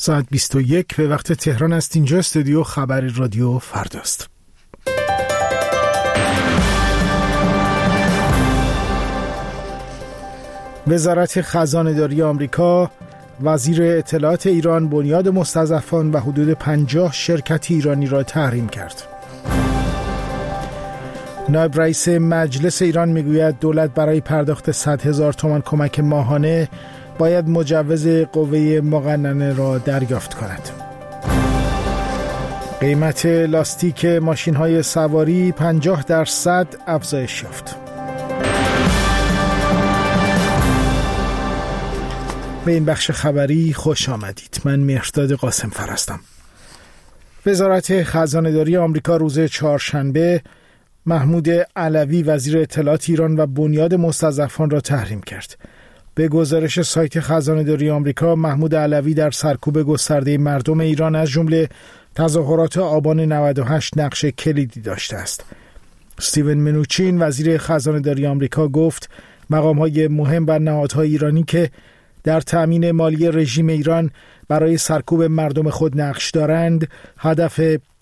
ساعت 21 به وقت تهران است. اینجا استودیو خبر رادیو فرداست. وزارت خزانه‌داری آمریکا، وزیر اطلاعات ایران، بنیاد مستضعفان و حدود 50 شرکت ایرانی را تحریم کرد. نایب رئیس مجلس ایران میگوید دولت برای پرداخت 100,000 تومان کمک ماهانه باید مجوز قوه مقننه را دریافت کند. قیمت لاستیک ماشین‌های سواری 50% افزایش یافت. به این بخش خبری خوش آمدید. من مهرداد قاسمفر هستم. وزارت خزانه‌داری آمریکا روز چهارشنبه محمود علوی وزیر اطلاعات ایران و بنیاد مستضعفان را تحریم کرد. به گزارش سایت خزانه‌داری آمریکا، محمود علوی در سرکوب گسترده مردم ایران از جمله تظاهرات آبان 98 نقش کلیدی داشته است. استیون منوچین وزیر خزانه‌داری آمریکا گفت مقام‌های مهم و نهادهای ایرانی که در تأمین مالی رژیم ایران برای سرکوب مردم خود نقش دارند، هدف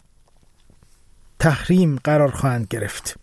تحریم قرار خواهند گرفت.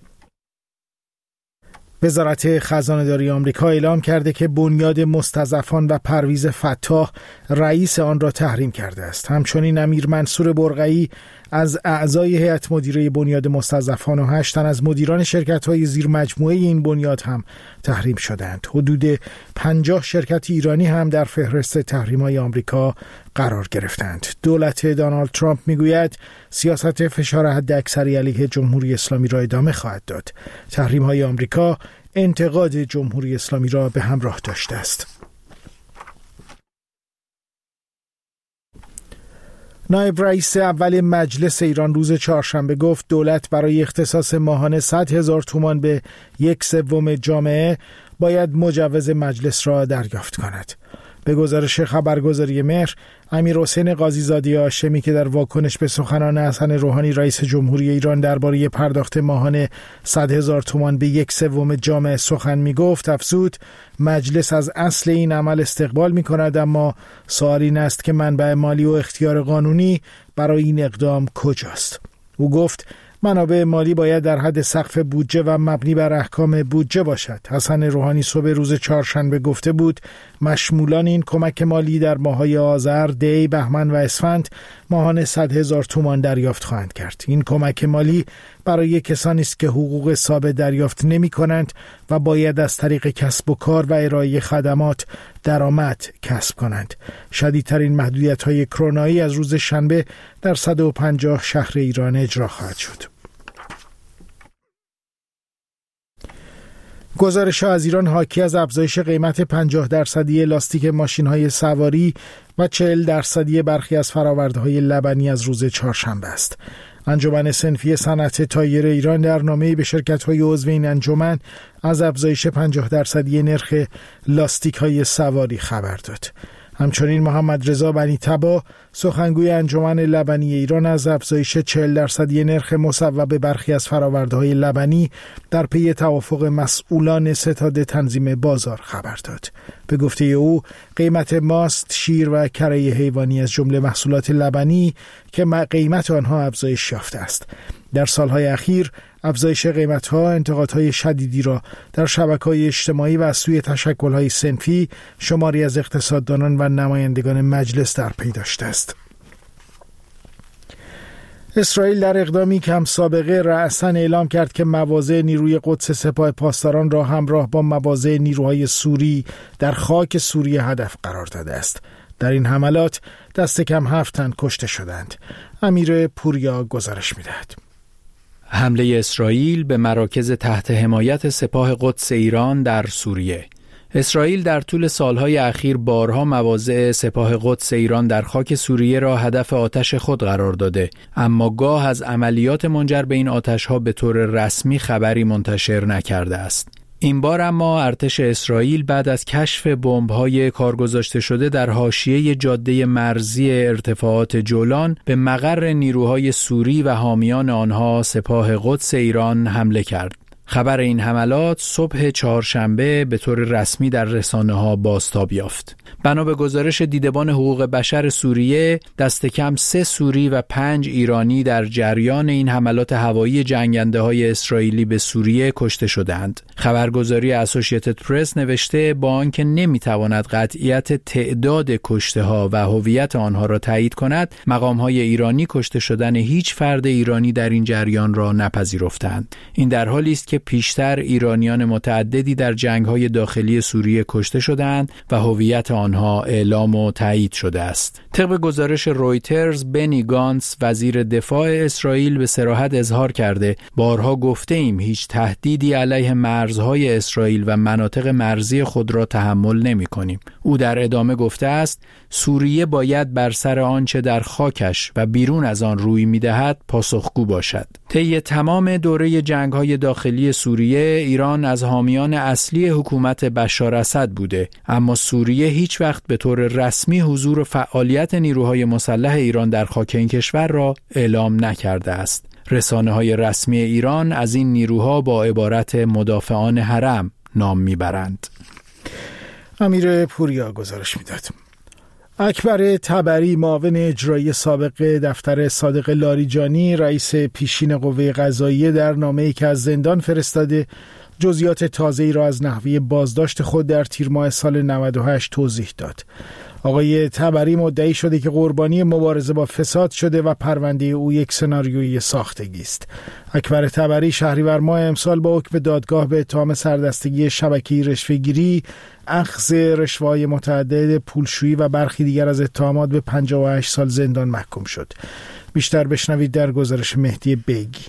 وزارت خزانه‌داری آمریکا اعلام کرده که بنیاد مستضعفان و پرویز فتاح رئیس آن را تحریم کرده است. همچنین امیر منصور برقعی از اعضای هیئت مدیره بنیاد مستضعفان و 8 تن از مدیران شرکت‌های زیر مجموعه این بنیاد هم تحریم شدند. حدود 50 شرکت ایرانی هم در فهرست تحریم‌های آمریکا قرار گرفتند. دولت دونالد ترامپ میگوید سیاست فشار حداکثری علیه جمهوری اسلامی را ادامه خواهد داد. تحریم‌های آمریکا انتقاد جمهوری اسلامی را به همراه داشته است. نایب رئیس اول مجلس ایران روز چهارشنبه گفت دولت برای اختصاص ماهانه 100,000 تومان به 1/3 جامعه باید مجوز مجلس را دریافت کند. به گزارش خبرگزاری مهر، امیرحسین قاضی‌زاده هاشمی که در واکنش به سخنان حسن روحانی رئیس جمهوری ایران درباره پرداخت ماهانه 100,000 تومان به 1/3 جامعه سخن می‌گفت، افزود مجلس از اصل این عمل استقبال می‌کند، اما سوال این است که منبع مالی و اختیار قانونی برای این اقدام کجاست؟ او گفت منابع مالی باید در حد سقف بودجه و مبنی بر احکام بودجه باشد. حسن روحانی صبح روز چهارشنبه گفته بود مشمولان این کمک مالی در ماه‌های آذر، دی، بهمن و اسفند ماهانه 100,000 تومان دریافت خواهند کرد. این کمک مالی برای کسانی است که حقوق ثابت دریافت نمی‌کنند و باید از طریق کسب و کار و ارائه خدمات درآمد کسب کنند. شدیدترین محدودیت‌های کرونایی از روز شنبه در 150 شهر ایران اجرا خواهد شد. گزارش‌ها از ایران حاکی از افزایش قیمت 50% لاستیک ماشین‌های سواری و 40% برخی از فرآورده‌های لبنی از روز چهارشنبه است. انجمن صنفی صنعت تایر ایران در نامه‌ای به شرکت‌های عضو این انجمن از افزایش 50% نرخ لاستیک‌های سواری خبر داد. همچنین محمد رضا بنی تبا سخنگوی انجمن لبنی ایران از افزایش 40% نرخ مصوب برخی از فرآورده‌های لبنی در پی توافق مسئولان ستاد تنظیم بازار خبر داد. به گفته او قیمت ماست، شیر و کره حیوانی از جمله محصولات لبنی که قیمت آنها افزایش یافته است. در سالهای اخیر افزایش قیمت‌ها انتقادهای شدیدی را در شبکه‌های اجتماعی و از سوی تشکل‌های صنفی شماری از اقتصاددانان و نمایندگان مجلس در پی داشته است. اسرائیل در اقدامی کم سابقه رأساً اعلام کرد که مواضع نیروی قدس سپاه پاسداران را همراه با مواضع نیروهای سوری در خاک سوریه هدف قرار داده است. در این حملات دست کم 7 تن کشته شدند. امیر پوریا گزارش می‌دهد. حمله اسرائیل به مراکز تحت حمایت سپاه قدس ایران در سوریه. اسرائیل در طول سالهای اخیر بارها مواضع سپاه قدس ایران در خاک سوریه را هدف آتش خود قرار داده، اما گاه از عملیات منجر به این آتش‌ها به طور رسمی خبری منتشر نکرده است. این بار اما ارتش اسرائیل بعد از کشف بمب‌های کارگذاشته شده در حاشیه جاده مرزی ارتفاعات جولان به مقر نیروهای سوری و حامیان آنها سپاه قدس ایران حمله کرد. خبر این حملات صبح چهارشنبه به طور رسمی در رسانه‌ها بازتاب یافت. بنا به گزارش دیدبان حقوق بشر سوریه، دست کم 3 سوری و 5 ایرانی در جریان این حملات هوایی جنگنده‌های اسرائیلی به سوریه کشته شدند. خبرگزاری اسوسییتد پرس نوشته با آنکه نمی‌تواند قطعیت تعداد کشته‌ها و هویت آنها را تایید کند، مقام‌های ایرانی کشته شدن هیچ فرد ایرانی در این جریان را نپذیرفتند. این در حالی است که پیشتر ایرانیان متعددی در جنگ‌های داخلی سوریه کشته شدند و هویت آنها اعلام و تایید شده است. طبق گزارش رویترز، بنی گانتس وزیر دفاع اسرائیل به صراحت اظهار کرده بارها گفته ایم هیچ تهدیدی علیه مرزهای اسرائیل و مناطق مرزی خود را تحمل نمی کنیم. او در ادامه گفته است سوریه باید بر سر آنچه در خاکش و بیرون از آن روی می دهد پاسخگو باشد. طی تمام دوره جنگ‌های داخلی سوریه، ایران از حامیان اصلی حکومت بشار اسد بوده، اما سوریه هیچ وقت به طور رسمی حضور و فعالیت نیروهای مسلح ایران در خاک این کشور را اعلام نکرده است. رسانه‌های رسمی ایران از این نیروها با عبارت مدافعان حرم نام میبرند. امیر پوریا گزارش میداد. اکبر طبری، معاون اجرایی سابق دفتر صادق لاریجانی، رئیس پیشین قوه قضاییه، در نامه‌ای که از زندان فرستاده جزئیات تازه‌ای را از نحوه بازداشت خود در تیر ماه سال 98 توضیح داد. آقای طبری مدعی شده که قربانی مبارزه با فساد شده و پرونده او یک سناریویی ساختگی است. اکبر طبری شهریور ماه امسال با حکم دادگاه به اتهام سردستگی شبکه‌ای رشوه‌گیری، اخذ رشوه‌های متعدد، پولشویی و برخی دیگر از اتهامات به 58 سال زندان محکوم شد. بیشتر بشنوید در گزارش مهدی بیگی.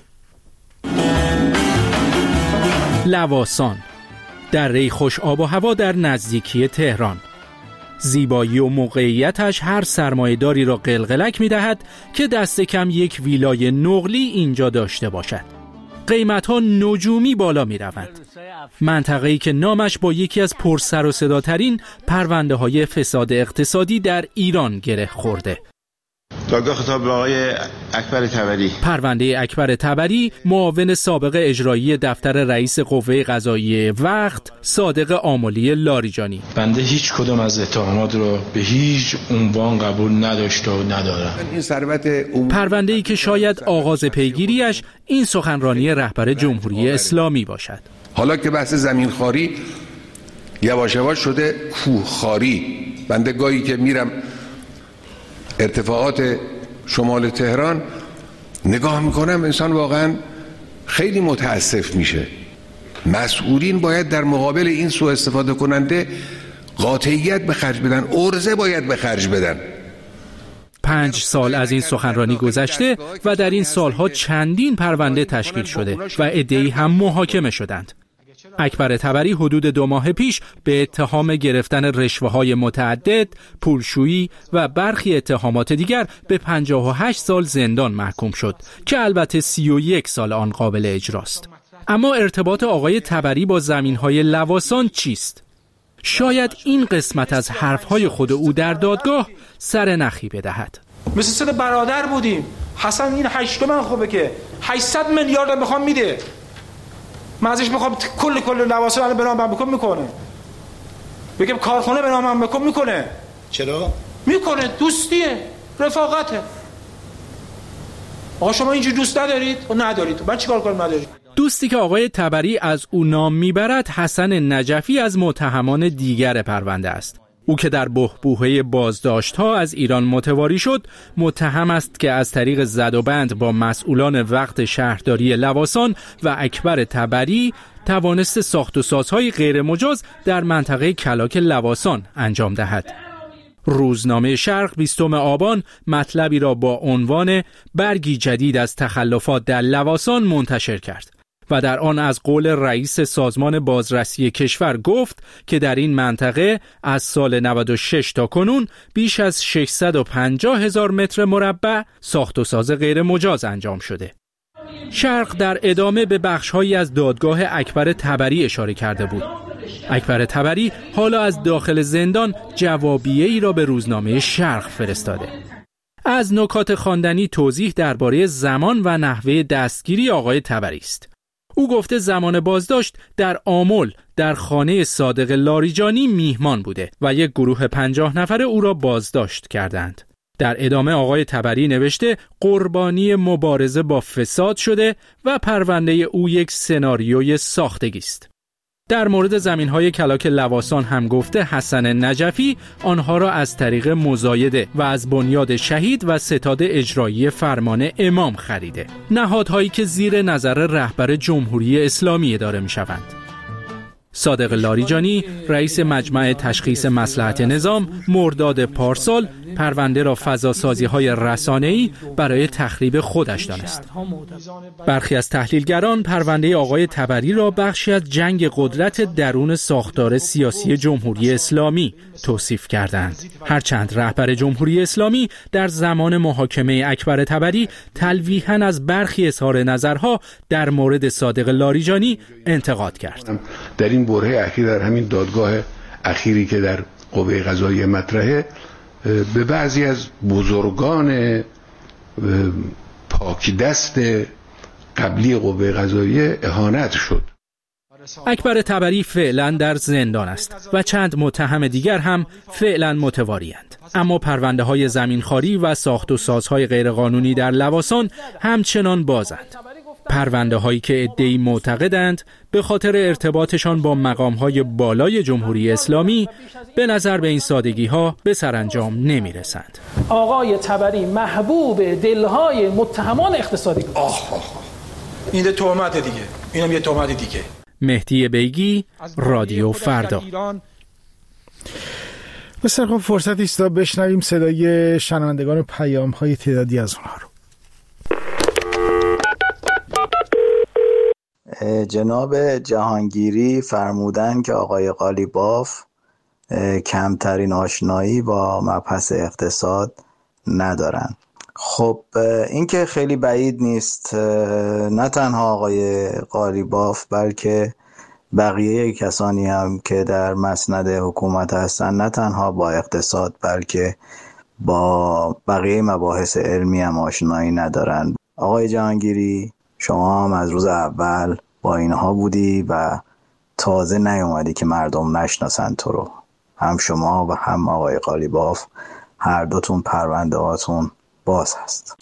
لواسان، دره خوش آب و هوا در نزدیکی تهران. زیبایی و موقعیتش هر سرمایه‌داری را قلقلک می‌دهد که دست کم یک ویلای نقلی اینجا داشته باشد. قیمت‌ها نجومی بالا می‌روند. منطقه‌ای که نامش با یکی از پرسر و صداترین پرونده‌های فساد اقتصادی در ایران گره خورده. دادگاه خطاب به آقای اکبر طبری. پرونده اکبر طبری، معاون سابق اجرایی دفتر رئیس قوه قضاییه وقت، صادق آملی لاریجانی. بنده هیچ کدام از اتهامات را به هیچ عنوان قبول نداشته و ندارم. پرونده‌ای که شاید آغاز پیگیریش این سخنرانی رهبر جمهوری اسلامی باشد. حالا که بحث زمینخواری یواش یواش شده کوهخواری، بنده گاهی که میرم ارتفاعات شمال تهران نگاه میکنم، انسان واقعا خیلی متاسف میشه. مسئولین باید در مقابل این سوء استفاده کننده قاطعیت به خرج بدن، عرضه باید به خرج بدن. 5 سال از این سخنرانی گذشته و در این سالها چندین پرونده تشکیل شده و عده‌ای هم محاکمه شدند. اکبر طبری حدود 2 ماه پیش به اتهام گرفتن رشوه‌های متعدد، پولشویی و برخی اتهامات دیگر به 58 سال زندان محکوم شد که البته 31 سال آن قابل اجراست. اما ارتباط آقای طبری با زمین‌های لواسان چیست؟ شاید این قسمت از حرف‌های خود او در دادگاه سر نخی بدهد. مثل سر برادر بودیم. حسن این 8 من خوبه که 800 میلیارد میخوام میده. من ازش میخوام کل لواسان به نام من بکن میکنه. بگم کارخونه به نام من بکن میکنه. چرا؟ میکنه، دوستیه، رفاقته. آقا شما اینجوری دوست ندارید؟ ندارید. من چیکار کنم ندارید؟ دوستی که آقای طبری از او نام میبرد حسن نجفی از متهمان دیگر پرونده است. او که در بحبوحه بازداشت‌ها از ایران متواری شد، متهم است که از طریق زد و بند با مسئولان وقت شهرداری لواسان و اکبر طبری توانست ساخت و سازهای غیر مجاز در منطقه کلاک لواسان انجام دهد. روزنامه شرق 20 آبان مطلبی را با عنوان برگی جدید از تخلفات در لواسان منتشر کرد و در آن از قول رئیس سازمان بازرسی کشور گفت که در این منطقه از سال 96 تا کنون بیش از 650,000 متر مربع ساخت و ساز غیر مجاز انجام شده. شرق در ادامه به بخش‌هایی از دادگاه اکبر طبری اشاره کرده بود. اکبر طبری حالا از داخل زندان جوابیه‌ای را به روزنامه شرق فرستاده. از نکات خواندنی توضیح درباره زمان و نحوه دستگیری آقای طبری است. او گفته زمان بازداشت در آمل در خانه صادق لاریجانی میهمان بوده و یک گروه 50 نفره او را بازداشت کردند. در ادامه آقای تبری نوشته قربانی مبارزه با فساد شده و پرونده او یک سناریوی ساختگی است. در مورد زمین‌های کلاک لواسان هم گفته حسن نجفی آنها را از طریق مزایده و از بنیاد شهید و ستاد اجرایی فرمان امام خریده. نهادهایی که زیر نظر رهبر جمهوری اسلامی اداره می‌شوند. صادق لاریجانی رئیس مجمع تشخیص مصلحت نظام مرداد پارسال پرونده را فضاسازی‌های رسانه‌ای برای تخریب خودش دانست. برخی از تحلیلگران پرونده آقای تبری را بخشی از جنگ قدرت درون ساختار سیاسی جمهوری اسلامی توصیف کردند. هرچند رهبر جمهوری اسلامی در زمان محاکمه اکبر تبری تلویحاً از برخی اظهار نظرها در مورد صادق لاریجانی انتقاد کرد. در این برهه اخیر در همین دادگاه اخیری که در قوه قضاییه مطرحه به بعضی از بزرگان پاک دست قبلی قوه قضاییه اهانت شد. اکبر تبری فعلا در زندان است و چند متهم دیگر هم فعلا متواریند. اما پرونده های زمینخواری و ساخت و سازهای غیرقانونی در لواسان همچنان بازند. پرونده هایی که ادعی معتقدند به خاطر ارتباطشان با مقام های بالای جمهوری اسلامی به نظر به این سادگی ها به سرانجام نمی رسند. آقای تبری محبوب دلهای متهمان اقتصادی بود. این تهمت دیگه، اینم یه تهمت دیگه. مهدی بیگی، رادیو فردا. بسیار خوب، فرصتی است تا بشنویم صدای شنوندگان و پیام‌های تعدادی از اونها رو. جناب جهانگیری فرمودن که آقای قالیباف کمترین آشنایی با مبحث اقتصاد ندارن. خب این که خیلی بعید نیست. نه تنها آقای قالیباف بلکه بقیه کسانی هم که در مسند حکومت هستن نه تنها با اقتصاد بلکه با بقیه مباحث علمی هم آشنایی ندارن. آقای جهانگیری، شما هم از روز اول با اینها بودی و تازه نیومدی که مردم نشناسن تو رو. هم شما و هم آقای قالیباف هر دوتون پرونده هاتون باز هست.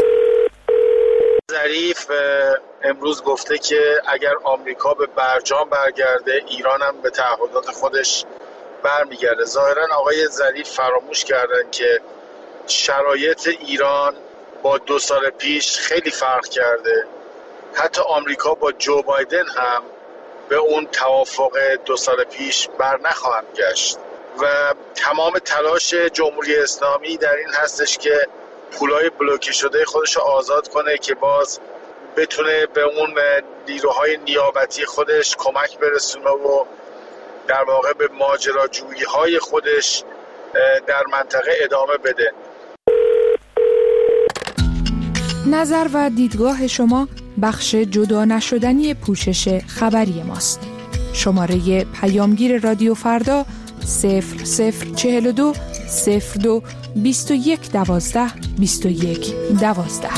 ظریف امروز گفته که اگر آمریکا به برجام برگرده ایران هم به تعهدات خودش برمیگرده. ظاهرا آقای ظریف فراموش کردن که شرایط ایران با 2 سال پیش خیلی فرق کرده. حتی آمریکا با جو بایدن هم به اون توافق 2 سال پیش بر نخواهند گشت و تمام تلاش جمهوری اسلامی در این هستش که پولای بلوکه شده خودش رو آزاد کنه که باز بتونه به اون نیروهای نیابتی خودش کمک برسونه و در واقع به ماجراجویی های خودش در منطقه ادامه بده. نظر و دیدگاه شما بخش جدا نشدنی پوشش خبری ماست. شماره پیامگیر رادیو فردا 0042 02 21 12 21 12.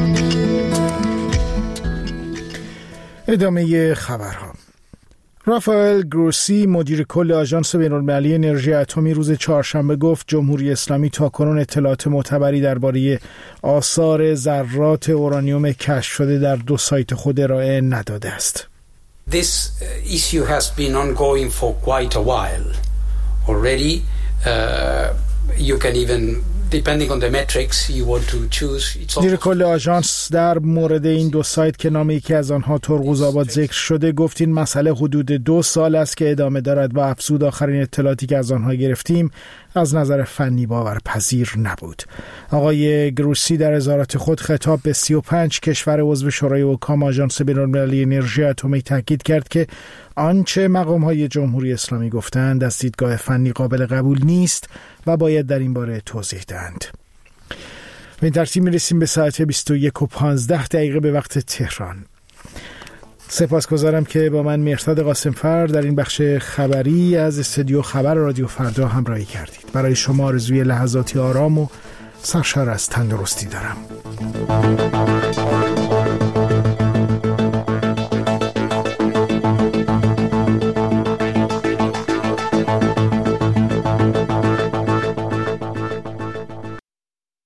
ادامه خبرها. رافائل گروسی مدیر کل آژانس بین‌المللی انرژی اتمی روز چهارشنبه گفت جمهوری اسلامی تاکنون اطلاعات معتبری درباره آثار ذرات اورانیوم کشف شده در 2 سایت خود ارائه نداده است. This issue has been ongoing for quite a while already. You can even depending on the metrics you want to choose. مدیر کل آژانس در مورد این 2 سایت که نام یکی از آنها ترقوزآباد ذکر شده گفت این مسئله حدود 2 سال است که ادامه دارد و افزود آخرین اطلاعاتی که از آنها گرفتیم از نظر فنی باورپذیر نبود. آقای گروسی در اظهارات خود خطاب به 35 کشور عضو شورای حکام آژانس بین‌المللی انرژی اتمی تاکید کرد که آنچه مقام‌های جمهوری اسلامی گفتند از دیدگاه فنی قابل قبول نیست و باید در این باره توضیح دهند. به این ترتیب می‌رسیم به ساعت 21:15 به وقت تهران. سپاسگزارم که با من مهرداد قاسمفر در این بخش خبری از استودیو خبر رادیو فردا همراهی کردید. برای شما آرزوی لحظاتی آرام و سرشار از تندرستی دارم.